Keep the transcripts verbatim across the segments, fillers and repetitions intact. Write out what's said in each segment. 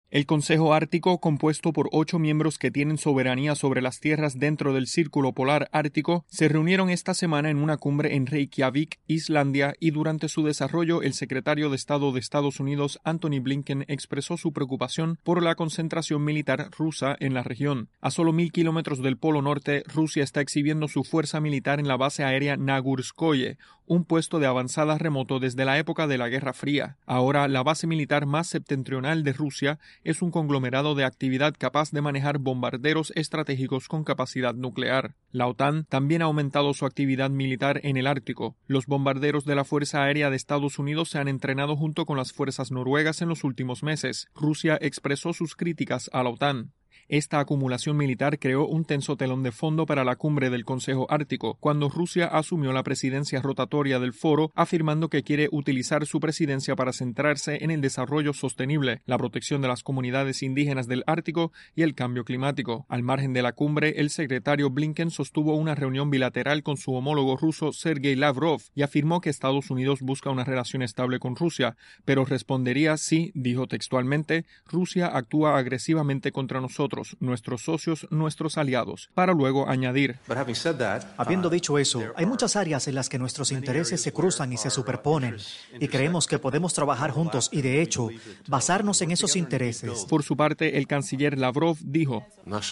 El Consejo Ártico, compuesto por ocho miembros que tienen soberanía sobre las tierras dentro del Círculo Polar Ártico, se reunieron esta semana en una cumbre en Reykjavik, Islandia, y durante su desarrollo el secretario de Estado de Estados Unidos, Antony Blinken, expresó su preocupación por la concentración militar rusa en la región. A solo mil kilómetros del Polo Norte, Rusia está exhibiendo su fuerza militar en la base aérea Nagurskoye, un puesto de avanzada remoto desde la época de la Guerra Fría. Ahora, la base militar más septentrional de Rusia es un conglomerado de actividad capaz de manejar bombarderos estratégicos con capacidad nuclear. La OTAN también ha aumentado su actividad militar en el Ártico. Los bombarderos de la Fuerza Aérea de Estados Unidos se han entrenado junto con las fuerzas noruegas en los últimos meses. Rusia expresó sus críticas a la OTAN. Esta acumulación militar creó un tenso telón de fondo para la cumbre del Consejo Ártico, cuando Rusia asumió la presidencia rotatoria del foro, afirmando que quiere utilizar su presidencia para centrarse en el desarrollo sostenible, la protección de las comunidades indígenas del Ártico y el cambio climático. Al margen de la cumbre, el secretario Blinken sostuvo una reunión bilateral con su homólogo ruso Sergei Lavrov y afirmó que Estados Unidos busca una relación estable con Rusia, pero respondería si, dijo textualmente, Rusia actúa agresivamente contra nosotros, nuestros socios, nuestros aliados, para luego añadir: Habiendo dicho eso, hay muchas áreas en las que nuestros intereses se cruzan y se superponen, y creemos que podemos trabajar juntos y, de hecho, basarnos en esos intereses. Por su parte, el canciller Lavrov dijo: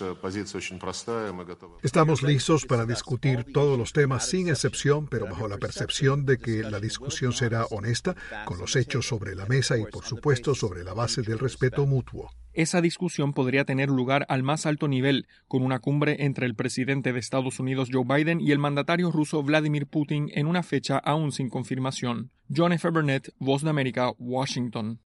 Estamos listos para discutir todos los temas sin excepción, pero bajo la percepción de que la discusión será honesta, con los hechos sobre la mesa y, por supuesto, sobre la base del respeto mutuo. Esa discusión podría tener lugar al más alto nivel, con una cumbre entre el presidente de Estados Unidos Joe Biden y el mandatario ruso Vladimir Putin en una fecha aún sin confirmación. John F. Burnett, Voz de América, Washington.